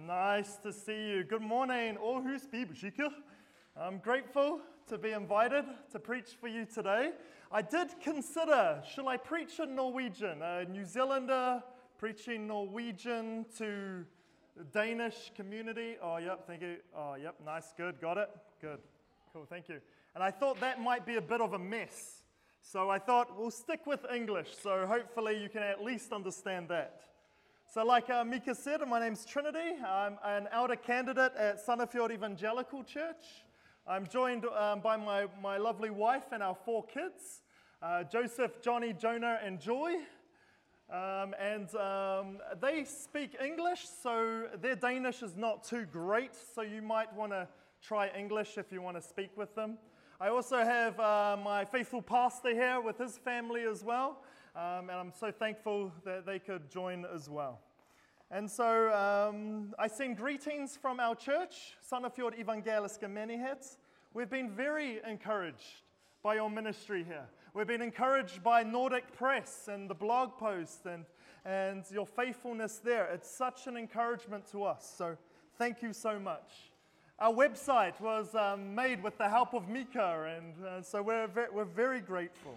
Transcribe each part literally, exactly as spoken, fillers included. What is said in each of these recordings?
Nice to see you. Good morning, Aarhus Bibelskirke. I'm grateful to be invited to preach for you today. I did consider, shall I preach in Norwegian? A New Zealander preaching Norwegian to the Danish community. Oh, yep, thank you. Oh, yep, nice, good, got it? Good, cool, thank you. And I thought that might be a bit of a mess. So I thought we'll stick with English, so hopefully you can at least understand that. So like uh, Mika said, my name's Trinity. I'm an elder candidate at Sandefjord Evangelical Church. I'm joined um, by my, my lovely wife and our four kids, uh, Joseph, Johnny, Jonah, and Joy. Um, and um, they speak English, so their Danish is not too great, so you might want to try English if you want to speak with them. I also have uh, my faithful pastor here with his family as well. Um, and I'm so thankful that they could join as well. And so um, I send greetings from our church, Sandefjord Evangeliske Menighet. We've been very encouraged by your ministry here. We've been encouraged by Nordic Press and the blog post and, and your faithfulness there. It's such an encouragement to us, so thank you so much. Our website was um, made with the help of Mika, and uh, so we're, ve- we're very grateful.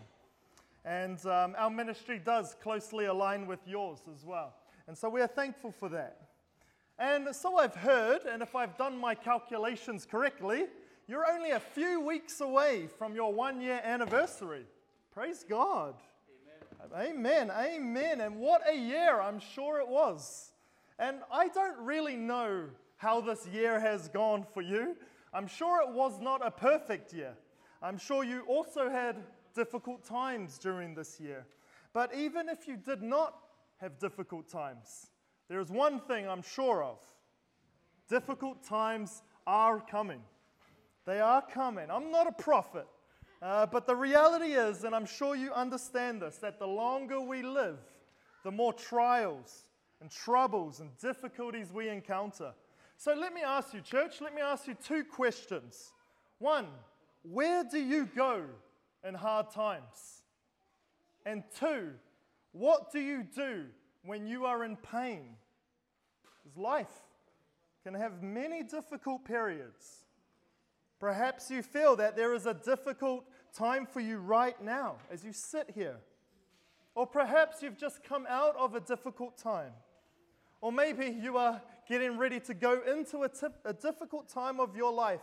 And um, our ministry does closely align with yours as well. And so we are thankful for that. And so I've heard, and if I've done my calculations correctly, you're only a few weeks away from your one-year anniversary. Praise God. Amen. Amen. Amen. And what a year I'm sure it was. And I don't really know how this year has gone for you. I'm sure it was not a perfect year. I'm sure you also had difficult times during this year. But even if you did not have difficult times, there is one thing I'm sure of. Difficult times are coming. They are coming. I'm not a prophet, uh, but the reality is, and I'm sure you understand this, that the longer we live, the more trials and troubles and difficulties we encounter. So let me ask you, church, let me ask you two questions. One, where do you go in hard times? And two, what do you do when you are in pain? Because life can have many difficult periods. Perhaps you feel that there is a difficult time for you right now as you sit here. Or perhaps you've just come out of a difficult time. Or maybe you are getting ready to go into a, tip, a difficult time of your life.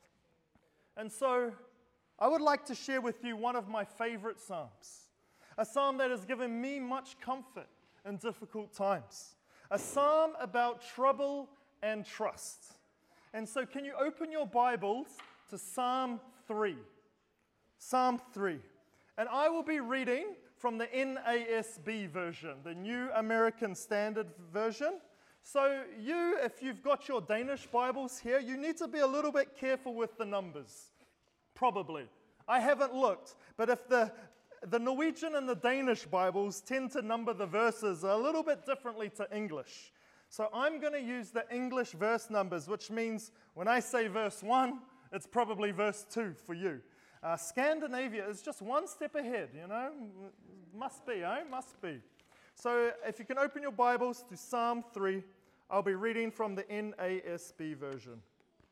And so I would like to share with you one of my favorite psalms, a psalm that has given me much comfort in difficult times, a psalm about trouble and trust. And so can you open your Bibles to Psalm three? Psalm three. And I will be reading from the N A S B version, the New American Standard Version. So you, if you've got your Danish Bibles here, you need to be a little bit careful with the numbers. Probably. I haven't looked, but if the, the Norwegian and the Danish Bibles tend to number the verses a little bit differently to English. So I'm going to use the English verse numbers, which means when I say verse one, it's probably verse two for you. Uh, Scandinavia is just one step ahead, you know. Must be, eh? Must be. So if you can open your Bibles to Psalm three, I'll be reading from the N A S B version.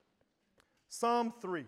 Psalm three.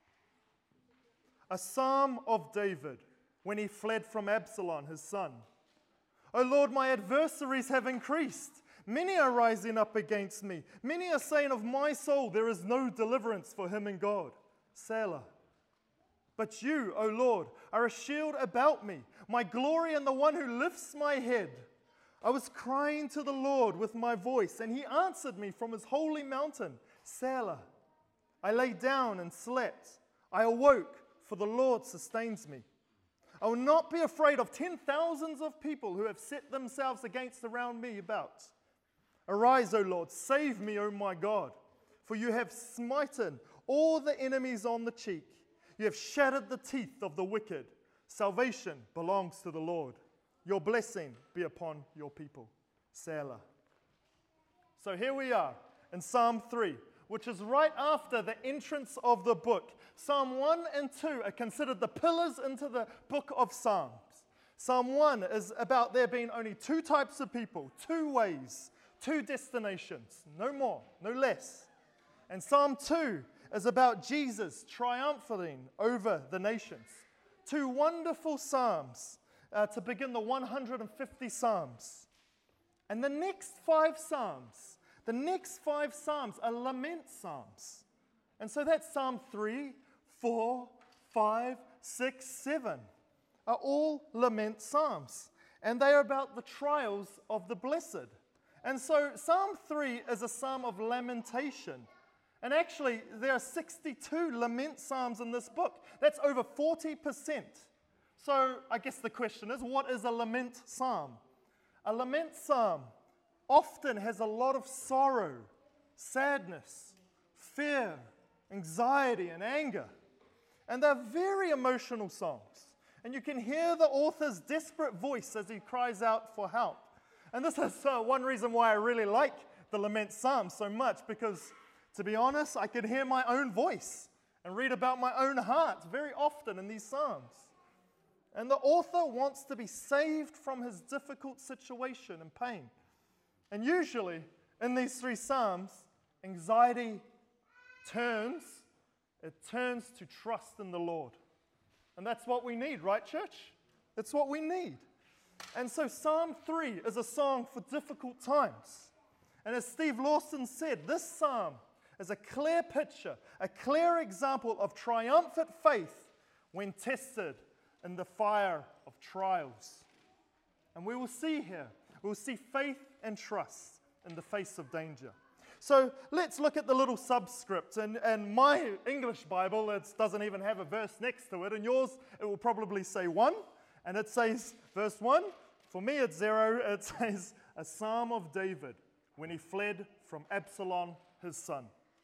A psalm of David when he fled from Absalom, his son. O Lord, my adversaries have increased. Many are rising up against me. Many are saying of my soul, there is no deliverance for him in God. Selah. But you, O Lord, are a shield about me, my glory and the one who lifts my head. I was crying to the Lord with my voice, and he answered me from his holy mountain. Selah. I lay down and slept. I awoke, for the Lord sustains me. I will not be afraid of ten thousands of people who have set themselves against around me about. Arise, O Lord, save me, O my God, for you have smitten all the enemies on the cheek. You have shattered the teeth of the wicked. Salvation belongs to the Lord. Your blessing be upon your people. Selah. So here we are in Psalm three, which is right after the entrance of the book. Psalm one and two are considered the pillars into the book of Psalms. Psalm one is about there being only two types of people, two ways two destinations, no more, no less. And Psalm two is about Jesus triumphing over the nations. Two wonderful psalms uh, to begin the one hundred fifty psalms. And the next five psalms, the next five psalms are lament psalms. And so that's Psalm three, four, five, six, seven are all lament psalms. And they are about the trials of the blessed. And so Psalm three is a psalm of lamentation. And actually, there are sixty-two lament psalms in this book. That's over forty percent. So I guess the question is, what is a lament psalm? A lament psalm often has a lot of sorrow, sadness, fear, anxiety, and anger. And they're very emotional songs. And you can hear the author's desperate voice as he cries out for help. And this is uh, one reason why I really like the lament psalms so much, because to be honest, I could hear my own voice and read about my own heart very often in these psalms. And the author wants to be saved from his difficult situation and pain. And usually, in these three psalms, anxiety turns, it turns to trust in the Lord. And that's what we need, right, church? That's what we need. And so Psalm three is a song for difficult times. And as Steve Lawson said, this psalm is a clear picture, a clear example of triumphant faith when tested in the fire of trials. And we will see here, we will see faith and trust in the face of danger. So let's look at the little subscript. And, and my English Bible, it doesn't even have a verse next to it. And yours, it will probably say one. And it says, verse one. For me, it's zero. It says, a psalm of David when he fled from Absalom, his son.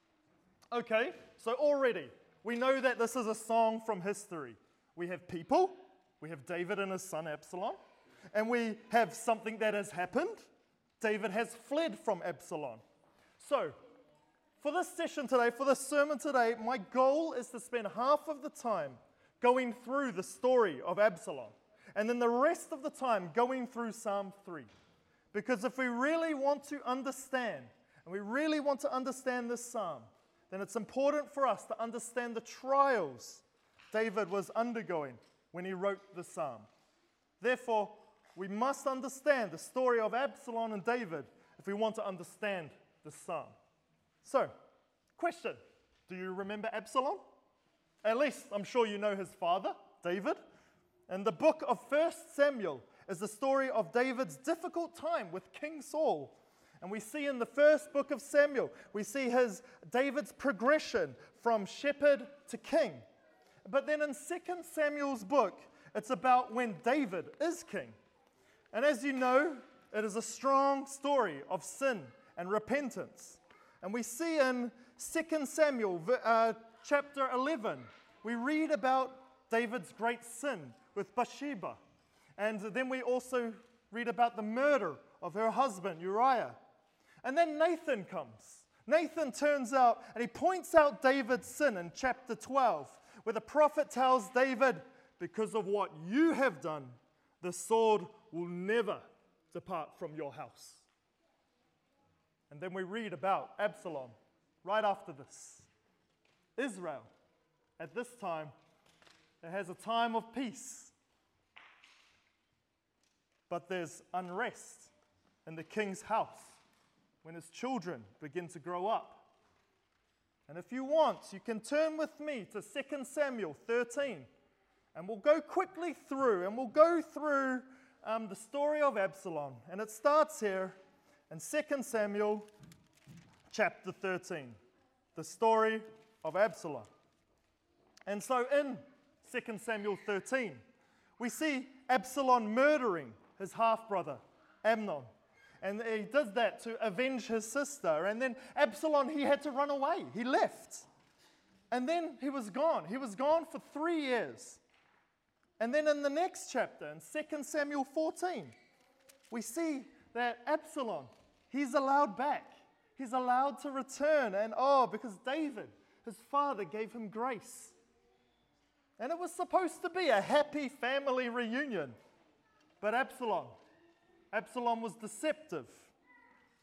Okay, so already we know that this is a song from history. We have people, we have David and his son Absalom, and we have something that has happened. David has fled from Absalom. So, for this session today, for this sermon today, my goal is to spend half of the time going through the story of Absalom, and then the rest of the time going through Psalm three. Because if we really want to understand, and we really want to understand this psalm, then it's important for us to understand the trials David was undergoing when he wrote the psalm. Therefore, we must understand the story of Absalom and David if we want to understand the psalm. So, question, do you remember Absalom? At least I'm sure you know his father, David. And the book of First Samuel is the story of David's difficult time with King Saul. And we see in the first book of Samuel, we see his David's progression from shepherd to king. But then in Second Samuel's book, it's about when David is king. And as you know, it is a strong story of sin and repentance. And we see in Second Samuel uh, chapter eleven, we read about David's great sin with Bathsheba. And then we also read about the murder of her husband, Uriah. And then Nathan comes. Nathan turns out and he points out David's sin in chapter twelve, where the prophet tells David, because of what you have done, the sword will never depart from your house. And then we read about Absalom right after this. Israel, at this time, it has a time of peace. But there's unrest in the king's house when his children begin to grow up. And if you want, you can turn with me to Second Samuel thirteen. And we'll go quickly through, and we'll go through um, the story of Absalom. And it starts here in Second Samuel chapter thirteen, the story of Absalom. And so in Second Samuel thirteen, we see Absalom murdering his half-brother, Amnon. And he does that to avenge his sister. And then Absalom, he had to run away. He left. And then he was gone. He was gone for three years. And then in the next chapter, in Second Samuel fourteen, we see that Absalom, he's allowed back. He's allowed to return. And oh, because David, his father, gave him grace. And it was supposed to be a happy family reunion. But Absalom, Absalom was deceptive.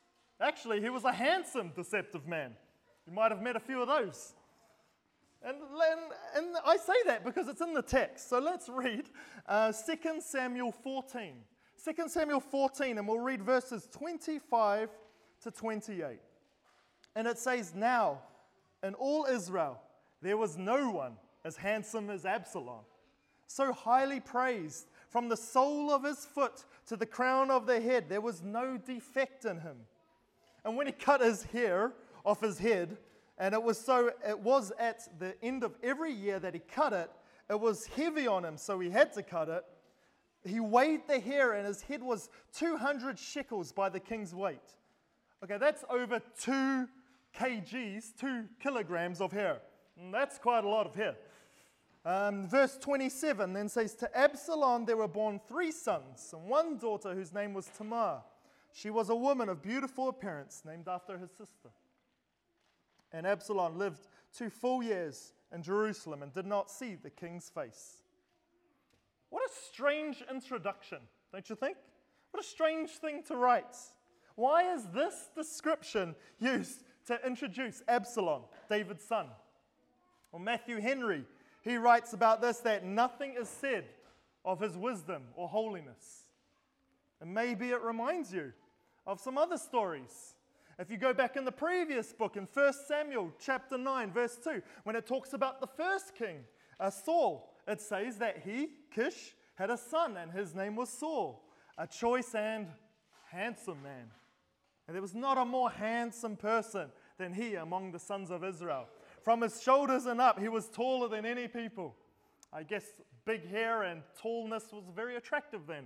Actually, he was a handsome, deceptive man. You might have met a few of those. And, and, and I say that because it's in the text. So let's read uh, Second Samuel fourteen. Second Samuel fourteen, and we'll read verses twenty-five to twenty-eight. And it says, "Now, in all Israel, there was no one as handsome as Absalom, so highly praised. From the sole of his foot to the crown of the head, there was no defect in him. And when he cut his hair off his head, and it was so it was at the end of every year that he cut it, it was heavy on him, so he had to cut it. He weighed the hair, and his head was two hundred shekels by the king's weight." Okay, that's over two kgs, two kilograms of hair. And that's quite a lot of hair. Um, verse twenty-seven then says, "To Absalom there were born three sons, and one daughter whose name was Tamar. She was a woman of beautiful appearance, named after his sister. And Absalom lived two full years in Jerusalem and did not see the king's face." What a strange introduction, don't you think? What a strange thing to write. Why is this description used to introduce Absalom, David's son? Well, Matthew Henry, he writes about this, that nothing is said of his wisdom or holiness. And maybe it reminds you of some other stories. If you go back in the previous book, in First Samuel chapter nine, verse two, when it talks about the first king, uh, Saul, it says that he, Kish, had a son, and his name was Saul, a choice and handsome man. And there was not a more handsome person than he among the sons of Israel. From his shoulders and up, he was taller than any people. I guess big hair and tallness was very attractive then.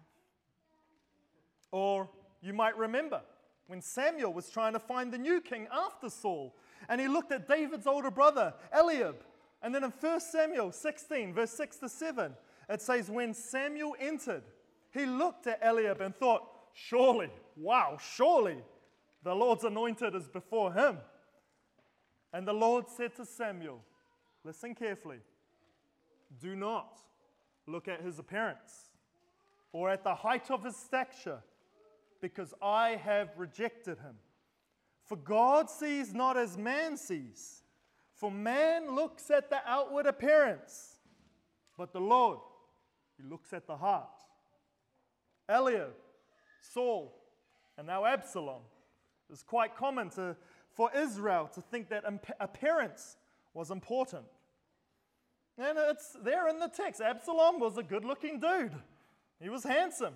Or you might remember when Samuel was trying to find the new king after Saul, and he looked at David's older brother, Eliab. And then in First Samuel sixteen, verse six to seven, it says, "When Samuel entered, he looked at Eliab and thought, 'Surely, wow, surely the Lord's anointed is before him.' And the Lord said to Samuel," listen carefully, "do not look at his appearance or at the height of his stature, because I have rejected him. For God sees not as man sees. For man looks at the outward appearance, but the Lord, he looks at the heart." Eliab, Saul, and now Absalom. It's quite common to, for Israel to think that appearance was important. And it's there in the text. Absalom was a good-looking dude. He was handsome.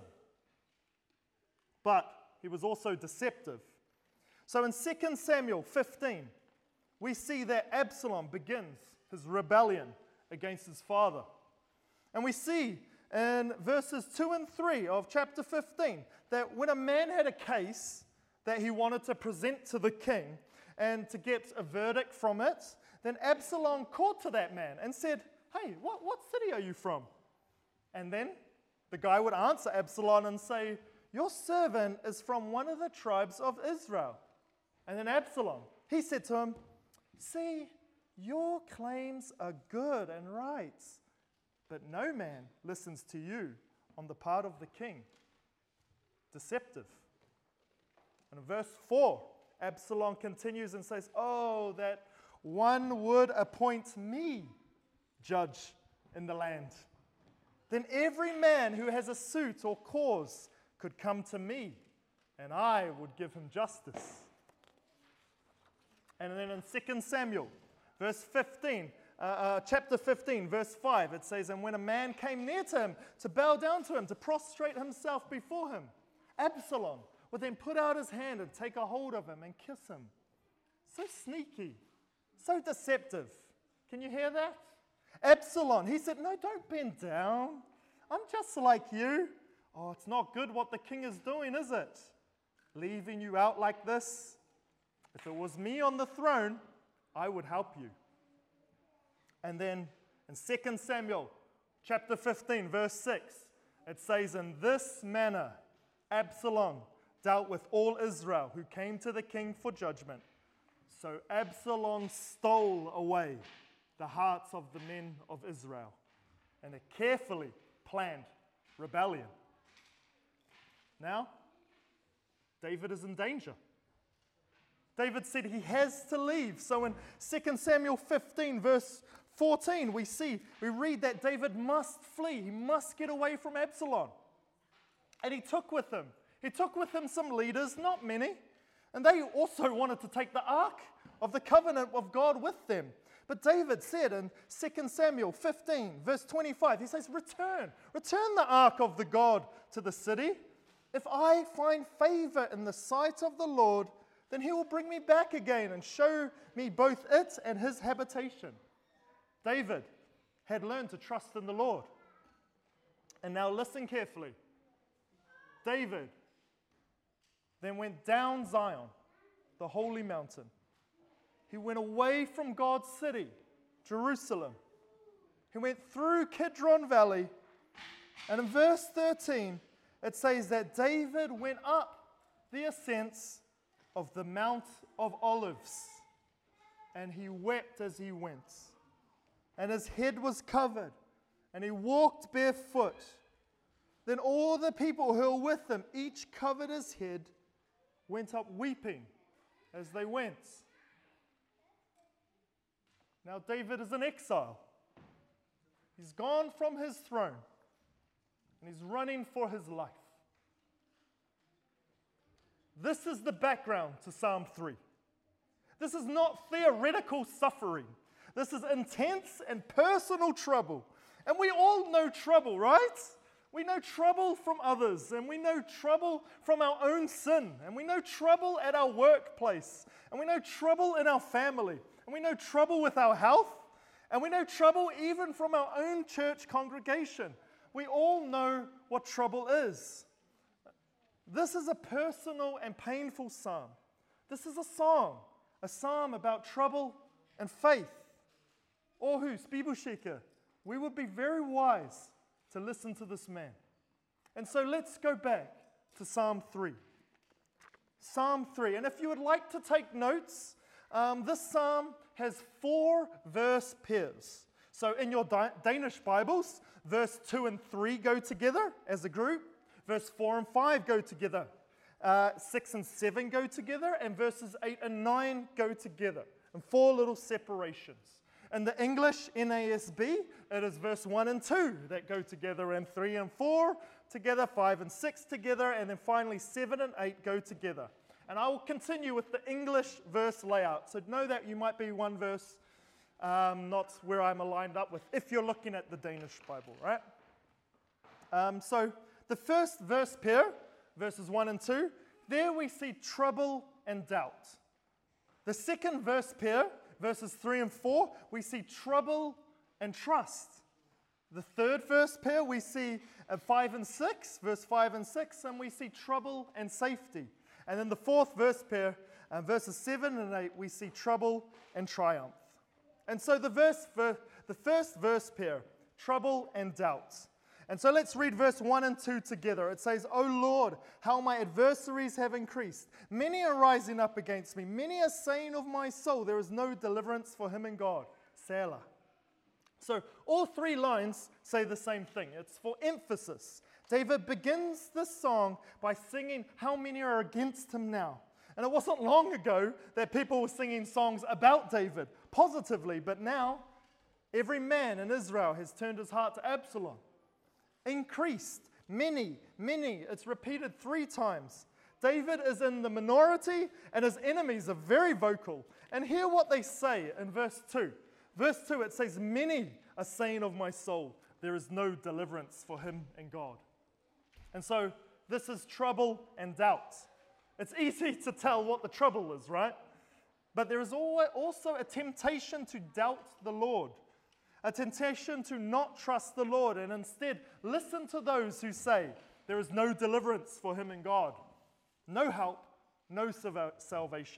But he was also deceptive. So in Second Samuel fifteen, we see that Absalom begins his rebellion against his father. And we see in verses two and three of chapter fifteen that when a man had a case that he wanted to present to the king and to get a verdict from it, then Absalom called to that man and said, "Hey, what, what city are you from?" And then the guy would answer Absalom and say, "Your servant is from one of the tribes of Israel." And then Absalom, he said to him, "See, your claims are good and right, but no man listens to you on the part of the king." Deceptive. And in verse four, Absalom continues and says, "Oh, that one would appoint me judge in the land. Then every man who has a suit or cause could come to me, and I would give him justice." And then in Second Samuel, verse fifteen, uh, uh, chapter fifteen, verse five, it says, "And when a man came near to him to bow down to him, to prostrate himself before him, Absalom would then put out his hand and take a hold of him and kiss him." So sneaky, so deceptive. Can you hear that? Absalom, he said, "No, don't bend down. I'm just like you." Oh, it's not good what the king is doing, is it? Leaving you out like this. If it was me on the throne, I would help you. And then in Second Samuel chapter fifteen, verse six, it says, "In this manner Absalom dealt with all Israel who came to the king for judgment. So Absalom stole away the hearts of the men of Israel in a carefully planned rebellion." Now, David is in danger. David said he has to leave. So in Second Samuel fifteen, verse fourteen, we see, we read that David must flee. He must get away from Absalom. And he took with him, he took with him some leaders, not many, and they also wanted to take the ark of the covenant of God with them. But David said in Second Samuel fifteen, verse twenty-five, he says, return, return the ark of the God to the city. If I find favor in the sight of the Lord, then he will bring me back again and show me both it and his habitation. David had learned to trust in the Lord. And now listen carefully. David then went down Zion, the holy mountain. He went away from God's city, Jerusalem. He went through Kidron Valley. And in verse thirteen, it says that David went up the ascents of the Mount of Olives, and he wept as he went. And his head was covered, and he walked barefoot. Then all the people who were with him, each covered his head, went up weeping as they went. Now David is in exile. He's gone from his throne, and he's running for his life. This is the background to Psalm three. This is not theoretical suffering. This is intense and personal trouble. And we all know trouble, right? We know trouble from others, and we know trouble from our own sin, and we know trouble at our workplace, and we know trouble in our family, and we know trouble with our health, and we know trouble even from our own church congregation. We all know what trouble is. This is a personal and painful psalm. This is a song, a psalm about trouble and faith. Ohus, Bibelscheke, we would be very wise to listen to this man. And so let's go back to Psalm three. Psalm three. And if you would like to take notes, um, this psalm has four verse pairs. So in your Di- Danish Bibles, verse two and three go together as a group. Verse four and five go together. Uh, six and seven go together. And verses eight and nine go together. And four little separations. In the English N A S B, it is verse one and two that go together, and three and four together, five and six together, and then finally seven and eight go together. And I will continue with the English verse layout. So know that you might be one verse, um, not where I'm aligned up with, if you're looking at the Danish Bible, right? Um, so the first verse pair, verses one and two, there we see trouble and doubt. The second verse pair, verses three and four, we see trouble and trust. The third verse pair, we see uh, five and six, verse five and six, and we see trouble and safety. And then the fourth verse pair, uh, verses seven and eight, we see trouble and triumph. And so the verse, ver- the first verse pair, trouble and doubt. And so let's read verse one and two together. It says, O Lord, how my adversaries have increased. Many are rising up against me. Many are saying of my soul, there is no deliverance for him in God. Selah. So all three lines say the same thing. It's for emphasis. David begins this song by singing how many are against him now. And it wasn't long ago that people were singing songs about David positively, but now every man in Israel has turned his heart to Absalom. Increased, many, many. It's repeated three times. David is in the minority, and his enemies are very vocal. And hear what they say in verse two. Verse two, it says, many are saying of my soul, there is no deliverance for him in God. And so this is trouble and doubt. It's easy to tell what the trouble is, right? But there is also a temptation to doubt the Lord. A temptation to not trust the Lord and instead listen to those who say there is no deliverance for him in God, no help, no salvation.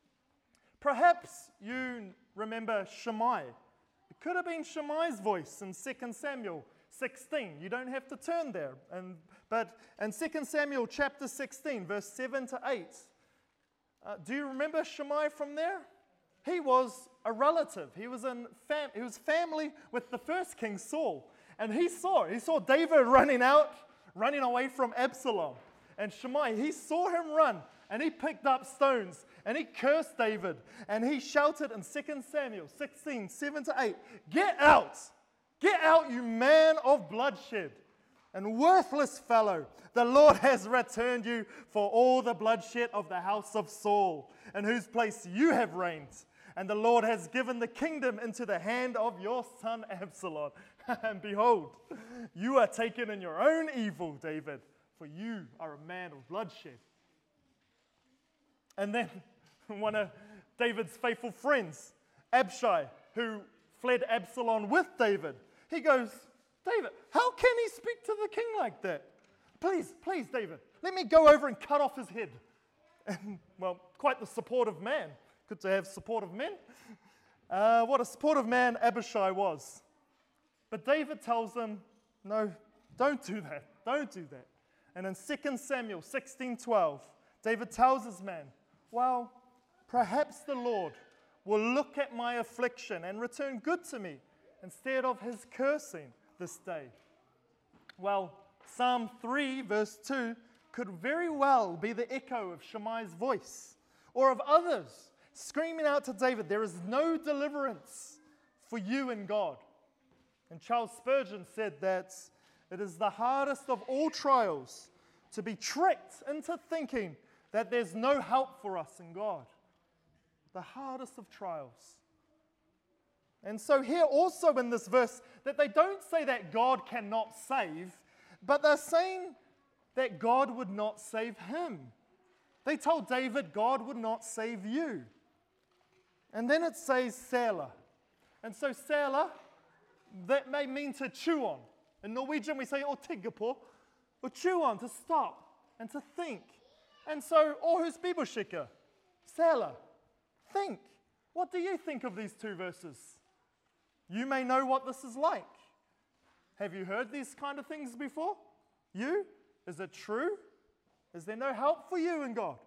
Perhaps you remember Shammai. It could have been Shammai's voice in Second Samuel sixteen. You don't have to turn there. And, but in Second Samuel chapter sixteen, verse seven to eight, uh, do you remember Shammai from there? He was a relative. He was in fam- he was family with the first king, Saul. And he saw, he saw David running out, running away from Absalom. And Shammai, he saw him run. and he picked up stones, and he cursed David, and he shouted in Second Samuel sixteen, seven to eight, "Get out! Get out, you man of bloodshed, and worthless fellow. The Lord has returned you for all the bloodshed of the house of Saul, in whose place you have reigned. And the Lord has given the kingdom into the hand of your son Absalom. And behold, you are taken in your own evil, David, for you are a man of bloodshed." And then one of David's faithful friends, Abishai, who fled Absalom with David, he goes, "David, how can he speak to the king like that? Please, please, David, let me go over and cut off his head." And, well, quite the supportive man. Good to have supportive men. Uh, what a supportive man Abishai was. But David tells him, "No, don't do that. Don't do that." And in Second Samuel sixteen twelve, David tells his man, "Well, perhaps the Lord will look at my affliction and return good to me instead of his cursing this day." Well, Psalm three, verse two, could very well be the echo of Shammai's voice, or of others screaming out to David, "There is no deliverance for you in God." And Charles Spurgeon said that it is the hardest of all trials to be tricked into thinking that there's no help for us in God. The hardest of trials. And so here also in this verse, that they don't say that God cannot save, but they're saying that God would not save him. They told David, God would not save you. And then it says Selah. And so Selah, that may mean to chew on. In Norwegian we say, "Å tygge på," or chew on, to stop and to think. And so, Aarhus Bibelskikker, Selah, think. What do you think of these two verses? You may know what this is like. Have you heard these kind of things before? You? Is it true? Is there no help for you in God?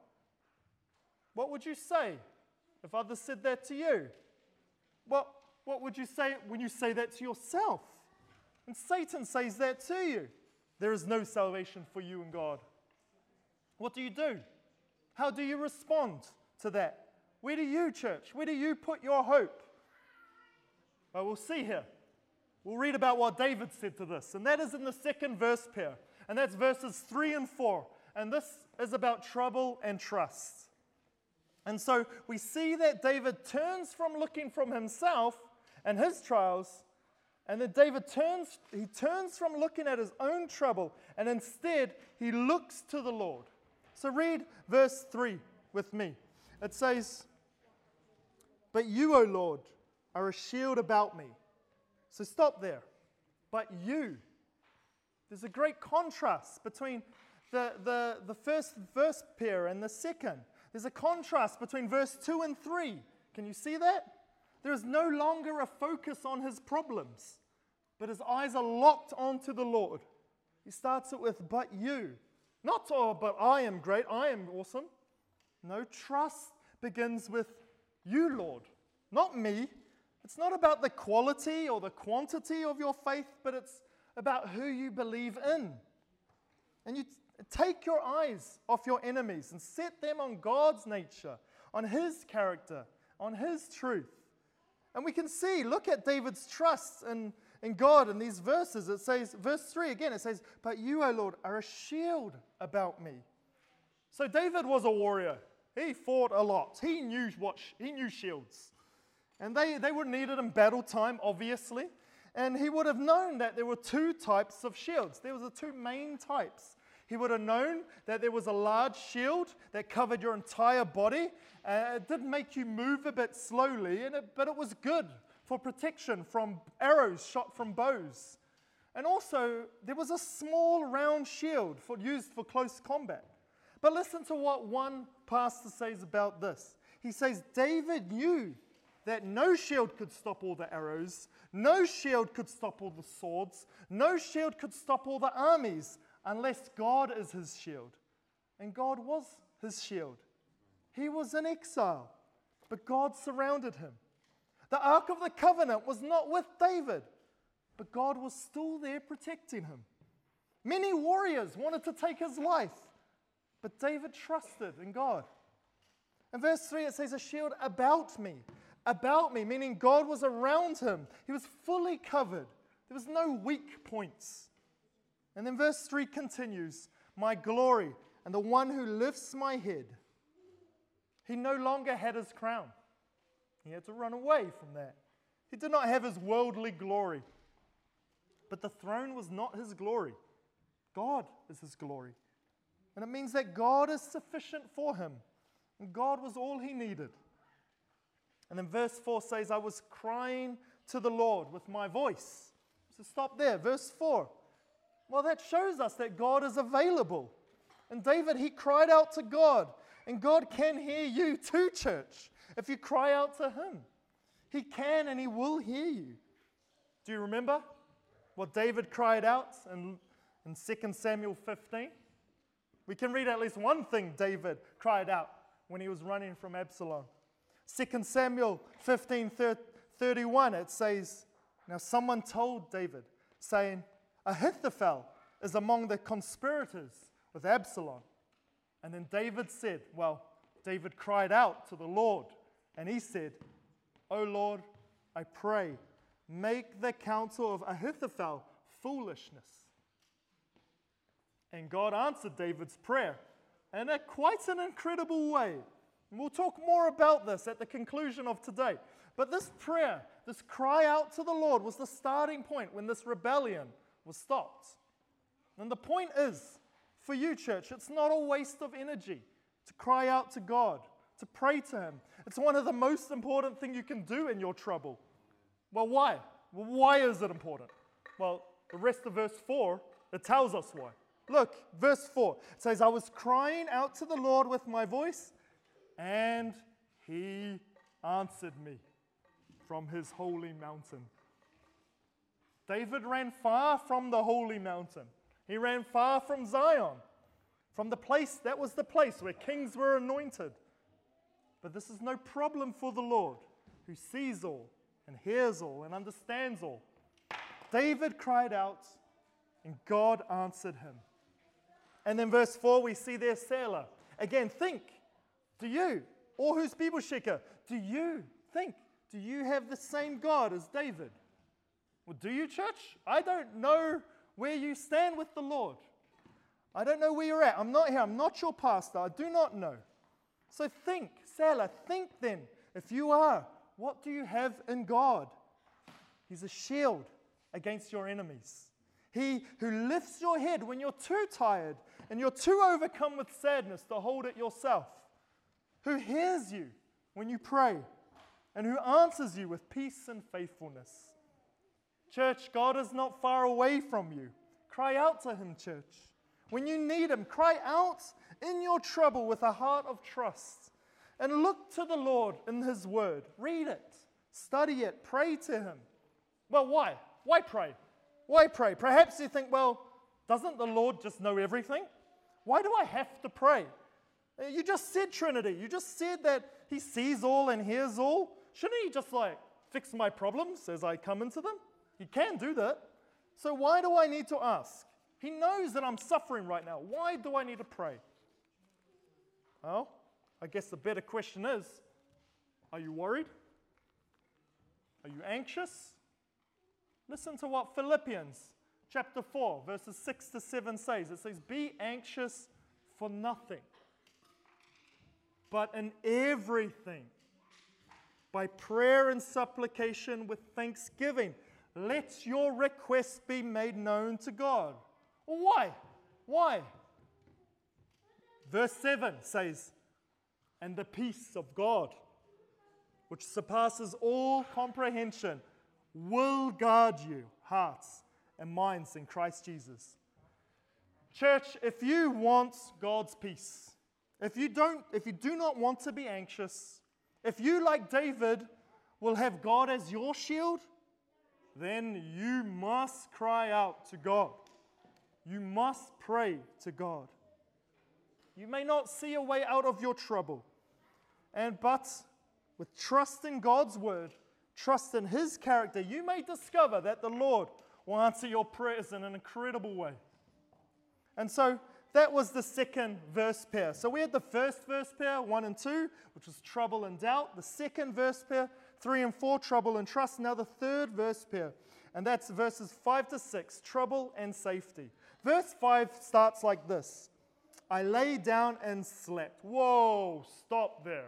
What would you say if others said that to you? What, what would you say when you say that to yourself? And Satan says that to you. There is no salvation for you in God. What do you do? How do you respond to that? Where do you, church, where do you put your hope? Well, we'll see here. We'll read about what David said to this, and that is in the second verse pair, and that's verses three and four, and this is about trouble and trust. And so we see that David turns from looking from himself and his trials, and then David turns, he turns from looking at his own trouble, and instead he looks to the Lord. So read verse three with me. It says, "But you, O Lord, are a shield about me." So stop there. But you. There's a great contrast between the, the, the first verse pair and the second. There's a contrast between verse two and three. Can you see that? There is no longer a focus on his problems, but his eyes are locked onto the Lord. He starts it with, "But you." Not, "Oh, but I am great, I am awesome." No, trust begins with you, Lord, not me. It's not about the quality or the quantity of your faith, but it's about who you believe in. And you t- take your eyes off your enemies and set them on God's nature, on his character, on his truth. And we can see, look at David's trust in, in God in these verses. It says, verse three again, it says, "But you, O Lord, are a shield about me." So David was a warrior. He fought a lot. He knew what sh- he knew shields. And they, they were needed in battle time, obviously. And he would have known that there were two types of shields. There were the two main types. He would have known that there was a large shield that covered your entire body. Uh, it did make you move a bit slowly, and it, but it was good for protection from arrows shot from bows. And also, there was a small round shield for, used for close combat. But listen to what one pastor says about this. He says, David knew that no shield could stop all the arrows, no shield could stop all the swords, no shield could stop all the armies, unless God is his shield. And God was his shield. He was in exile, but God surrounded him. The Ark of the Covenant was not with David, but God was still there protecting him. Many warriors wanted to take his life, But David trusted in God. In verse three, it says, a shield about me. About me, meaning God was around him. He was fully covered. There was no weak points. And then verse three continues, my glory and the one who lifts my head. He no longer had his crown. He had to run away from that. He did not have his worldly glory. But the throne was not his glory. God is his glory. And it means that God is sufficient for him. And God was all he needed. And then verse four says, I was crying to the Lord with my voice. So stop there. Verse four. Well, that shows us that God is available. And David, he cried out to God. And God can hear you too, church, if you cry out to him. He can and he will hear you. Do you remember what David cried out in, in Second Samuel fifteen? We can read at least one thing David cried out when he was running from Absalom. Second Samuel fifteen thirty-one, it says, now someone told David, saying, Ahithophel is among the conspirators with Absalom. And then David said, well, David cried out to the Lord, and he said, O Lord, I pray, make the counsel of Ahithophel foolishness. And God answered David's prayer in a quite an incredible way. And we'll talk more about this at the conclusion of today. But this prayer, this cry out to the Lord, was the starting point when this rebellion was stopped. And the point is, for you, church, it's not a waste of energy to cry out to God, to pray to him. It's one of the most important things you can do in your trouble. Well, why? Well, why is it important? Well, the rest of verse four, it tells us why. Look, verse four, it says, I was crying out to the Lord with my voice, and he answered me from his holy mountain. David ran far from the holy mountain. He ran far from Zion, from the place, that was the place where kings were anointed. But this is no problem for the Lord, who sees all and hears all and understands all. David cried out, and God answered him. And then verse four, we see there Selah. Again, think, do you, or who's Bibelshika, do you think, do you have the same God as David? Well, do you, church? I don't know where you stand with the Lord. I don't know where you're at. I'm not here. I'm not your pastor. I do not know. So think, Selah, think then, if you are, what do you have in God? He's a shield against your enemies. He who lifts your head when you're too tired and you're too overcome with sadness to hold it yourself. Who hears you when you pray and who answers you with peace and faithfulness. Church, God is not far away from you. Cry out to him, church. When you need him, cry out in your trouble with a heart of trust. And look to the Lord in his word. Read it. Study it. Pray to him. Well, why? Why pray? Why pray? Perhaps you think, well, doesn't the Lord just know everything? Why do I have to pray? You just said Trinity. You just said that he sees all and hears all. Shouldn't he just like fix my problems as I come into them? He can do that. So why do I need to ask? He knows that I'm suffering right now. Why do I need to pray? Well, I guess the better question is, are you worried? Are you anxious? Listen to what Philippians chapter four, verses six to seven says. It says, be anxious for nothing, but in everything, by prayer and supplication with thanksgiving, let your requests be made known to God. Well, why? Why? Verse seven says, and the peace of God, which surpasses all comprehension, will guard you, hearts and minds in Christ Jesus. Church, if you want God's peace, if you don't, if you do not want to be anxious, if you, like David, will have God as your shield, then you must cry out to God. You must pray to God. You may not see a way out of your trouble, and but with trust in God's word, trust in his character, you may discover that the Lord will answer your prayers in an incredible way. And so that was the second verse pair. So we had the first verse pair, one and two, which was trouble and doubt. The second verse pair, three and four, trouble and trust. Now the third verse pair, and that's verses five to six, trouble and safety. Verse five starts like this. I lay down and slept. Whoa, stop there.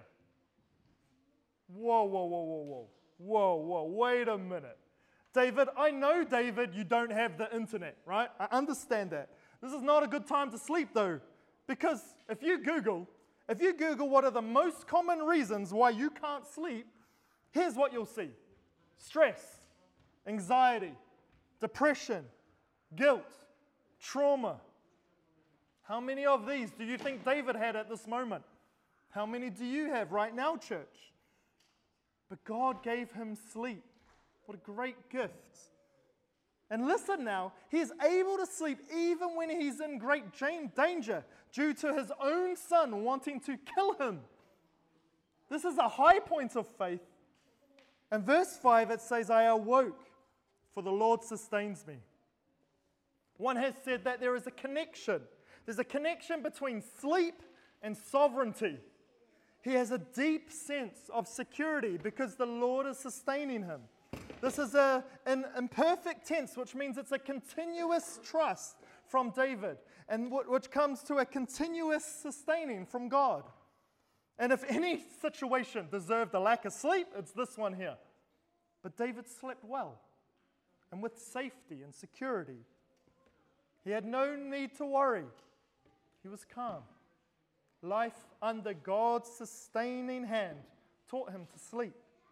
Whoa, whoa, whoa, whoa, whoa. Whoa, whoa, wait a minute. David, I know, David, you don't have the internet, right? I understand that. This is not a good time to sleep, though, because if you Google, if you Google what are the most common reasons why you can't sleep, here's what you'll see. Stress, anxiety, depression, guilt, trauma. How many of these do you think David had at this moment? How many do you have right now, church? But God gave him sleep. What a great gift. And listen now, he's able to sleep even when he's in great danger due to his own son wanting to kill him. This is a high point of faith. And verse five, it says, I awoke, for the Lord sustains me. One has said that there is a connection. There's a connection between sleep and sovereignty. He has a deep sense of security because the Lord is sustaining him. This is a, an imperfect tense, which means it's a continuous trust from David, and w- which comes to a continuous sustaining from God. And if any situation deserved a lack of sleep, it's this one here. But David slept well and with safety and security. He had no need to worry. He was calm. Life under God's sustaining hand taught him to sleep.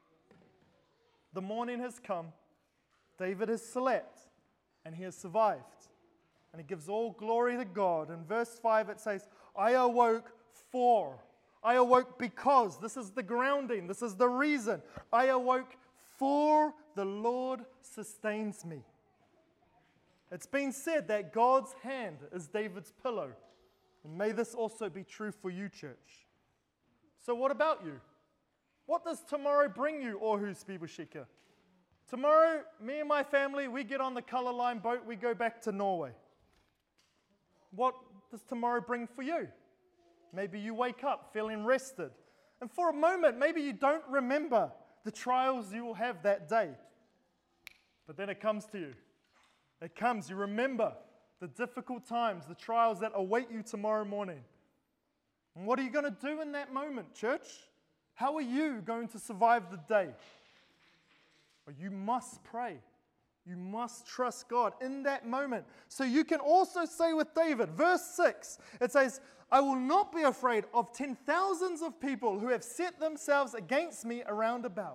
The morning has come. David has slept and he has survived. And he gives all glory to God. In verse five it says, I awoke for. I awoke because. This is the grounding. This is the reason. I awoke for the Lord sustains me. It's been said that God's hand is David's pillow. And may this also be true for you, church. So what about you? What does tomorrow bring you, Ohus Bibushika? Tomorrow, me and my family, we get on the Colour Line boat, we go back to Norway. What does tomorrow bring for you? Maybe you wake up feeling rested. And for a moment, maybe you don't remember the trials you will have that day. But then it comes to you. It comes, you remember the difficult times, the trials that await you tomorrow morning. And what are you going to do in that moment, church? How are you going to survive the day? Well, you must pray. You must trust God in that moment. So you can also say with David, verse six, it says, I will not be afraid of ten thousands of people who have set themselves against me around about.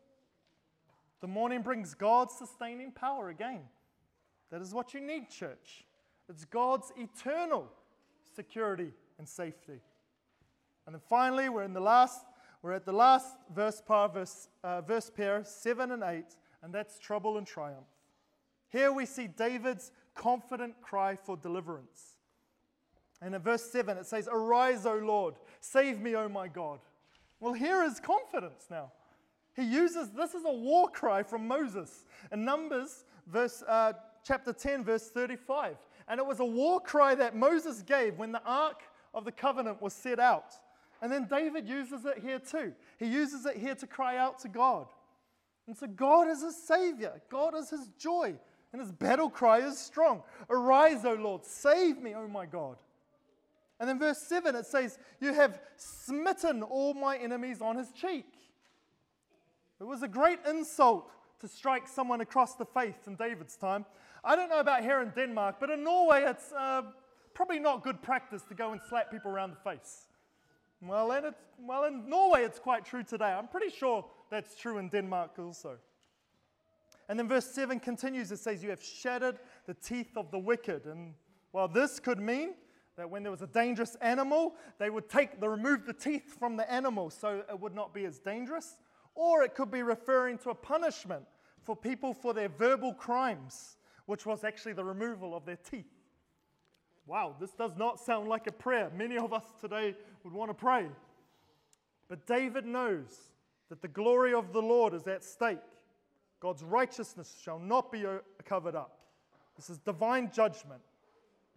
The morning brings God's sustaining power again. That is what you need, church. It's God's eternal security and safety. And then finally, we're in the last, we're at the last verse pair, verse, uh, verse pair, seven and eight, and that's trouble and triumph. Here we see David's confident cry for deliverance. And in verse seven, it says, Arise, O Lord, save me, O my God. Well, here is confidence now. He uses, this is a war cry from Moses. In Numbers, verse, uh, chapter ten, verse thirty-five. And it was a war cry that Moses gave when the Ark of the Covenant was set out. And then David uses it here too. He uses it here to cry out to God. And so God is his Savior. God is his joy. And his battle cry is strong. Arise, O Lord, save me, O my God. And then verse seven, it says, You have smitten all my enemies on his cheek. It was a great insult to strike someone across the face in David's time. I don't know about here in Denmark, but in Norway, it's uh, probably not good practice to go and slap people around the face. Well, and it's, well, in Norway, it's quite true today. I'm pretty sure that's true in Denmark also. And then verse seven continues. It says, You have shattered the teeth of the wicked. And while this could mean that when there was a dangerous animal, they would take the remove the teeth from the animal so it would not be as dangerous. Or it could be referring to a punishment for people for their verbal crimes, which was actually the removal of their teeth. Wow, this does not sound like a prayer. Many of us today would want to pray. But David knows that the glory of the Lord is at stake. God's righteousness shall not be covered up. This is divine judgment.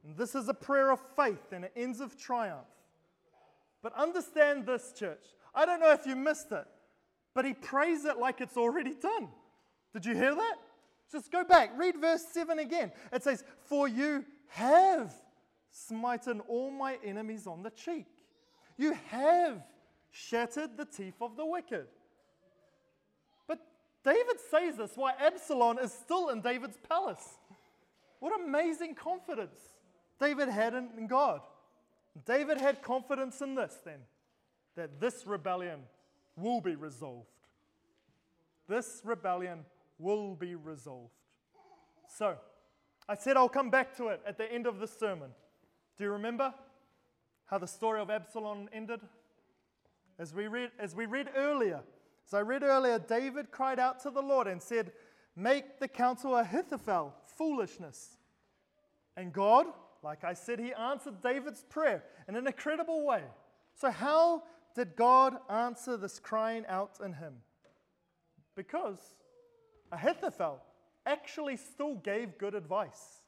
And this is a prayer of faith and it ends with triumph. But understand this, church. I don't know if you missed it, but he prays it like it's already done. Did you hear that? Just go back. Read verse seven again. It says, "For you have smitten all my enemies on the cheek. You have shattered the teeth of the wicked." But David says this while Absalom is still in David's palace. What amazing confidence David had in God. David had confidence in this then, that this rebellion will be resolved. This rebellion will be resolved. So, I said I'll come back to it at the end of the sermon. Do you remember how the story of Absalom ended? As we read, as we read earlier, as I read earlier, David cried out to the Lord and said, "Make the counsel of Ahithophel foolishness." And God, like I said, he answered David's prayer in an incredible way. So how did God answer this crying out in him? Because Ahithophel actually still gave good advice.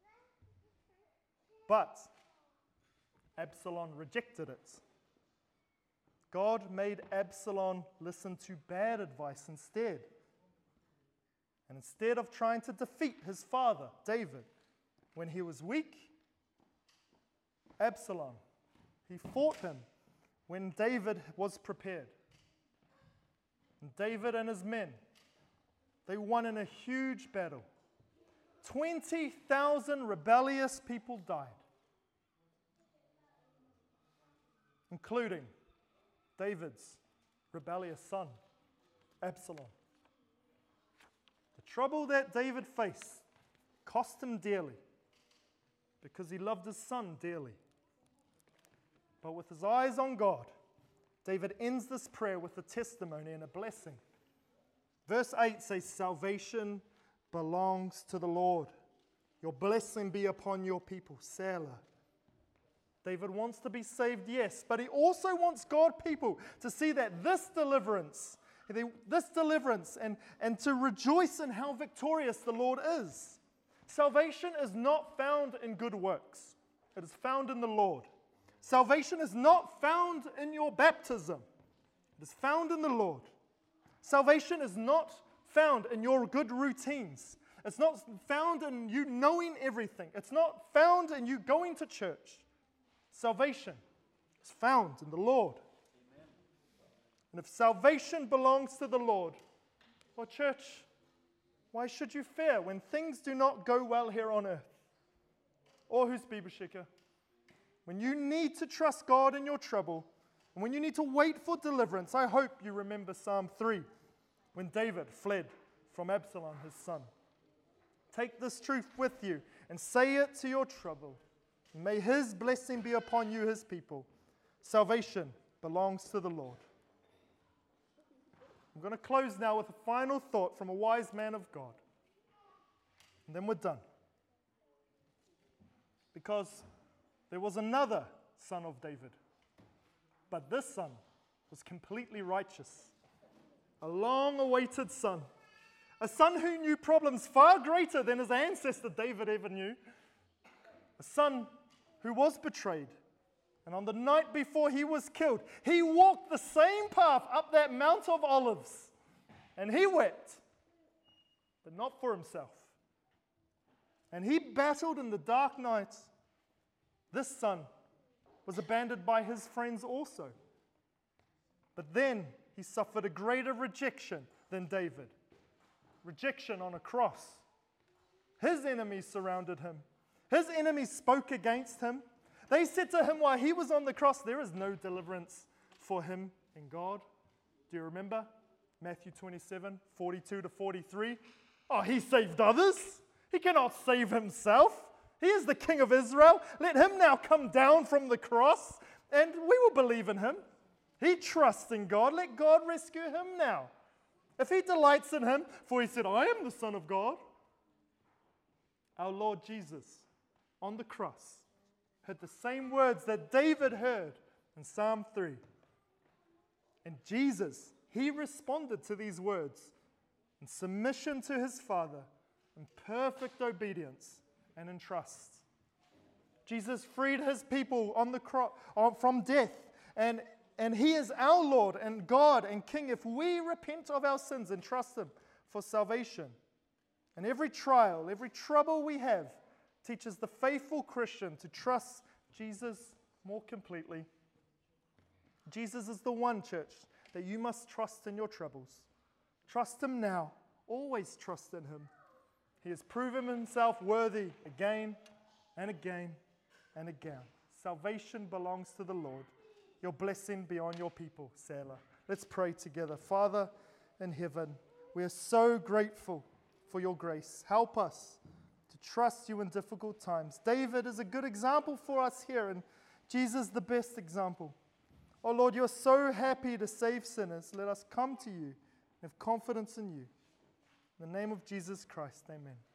But Absalom rejected it. God made Absalom listen to bad advice instead. And instead of trying to defeat his father, David, when he was weak, Absalom, he fought him when David was prepared. And David and his men, they won in a huge battle. twenty thousand rebellious people died, including David's rebellious son, Absalom. The trouble that David faced cost him dearly because he loved his son dearly. But with his eyes on God, David ends this prayer with a testimony and a blessing. Verse eight says, "Salvation belongs to the Lord. Your blessing be upon your people." Selah. David wants to be saved, yes, but he also wants God people to see that this deliverance, this deliverance, and, and to rejoice in how victorious the Lord is. Salvation is not found in good works. It is found in the Lord. Salvation is not found in your baptism. It is found in the Lord. Salvation is not found in your good routines. It's not found in you knowing everything. It's not found in you going to church. Salvation is found in the Lord. Amen. And if salvation belongs to the Lord, well, church, why should you fear when things do not go well here on earth? Or who's Bibeshika? When you need to trust God in your trouble, and when you need to wait for deliverance, I hope you remember Psalm three, when David fled from Absalom, his son. Take this truth with you and say it to your trouble. May his blessing be upon you, his people. Salvation belongs to the Lord. I'm going to close now with a final thought from a wise man of God. And then we're done. Because there was another son of David. But this son was completely righteous. A long-awaited son. A son who knew problems far greater than his ancestor David ever knew. A son who was betrayed. And on the night before he was killed, he walked the same path up that Mount of Olives. And he wept, but not for himself. And he battled in the dark night. This son was abandoned by his friends also. But then he suffered a greater rejection than David. Rejection on a cross. His enemies surrounded him. His enemies spoke against him. They said to him while he was on the cross, there is no deliverance for him in God. Do you remember? Matthew twenty-seven, forty-two to forty-three. Oh, he saved others. He cannot save himself. He is the King of Israel. Let him now come down from the cross and we will believe in him. He trusts in God. Let God rescue him now. If he delights in him, for he said, I am the Son of God. Our Lord Jesus on the cross heard the same words that David heard in Psalm three. And Jesus, he responded to these words in submission to his Father, in perfect obedience and in trust. Jesus freed his people on the cro- on, from death, and, and he is our Lord and God and King if we repent of our sins and trust him for salvation. And every trial, every trouble we have teaches the faithful Christian to trust Jesus more completely. Jesus is the one, church, that you must trust in your troubles. Trust him now. Always trust in him. He has proven himself worthy again and again and again. Salvation belongs to the Lord. Your blessing be on your people, Selah. Let's pray together. Father in heaven, we are so grateful for your grace. Help us to trust you in difficult times. David is a good example for us here, and Jesus the best example. Oh Lord, you're so happy to save sinners. Let us come to you and have confidence in you. In the name of Jesus Christ, amen.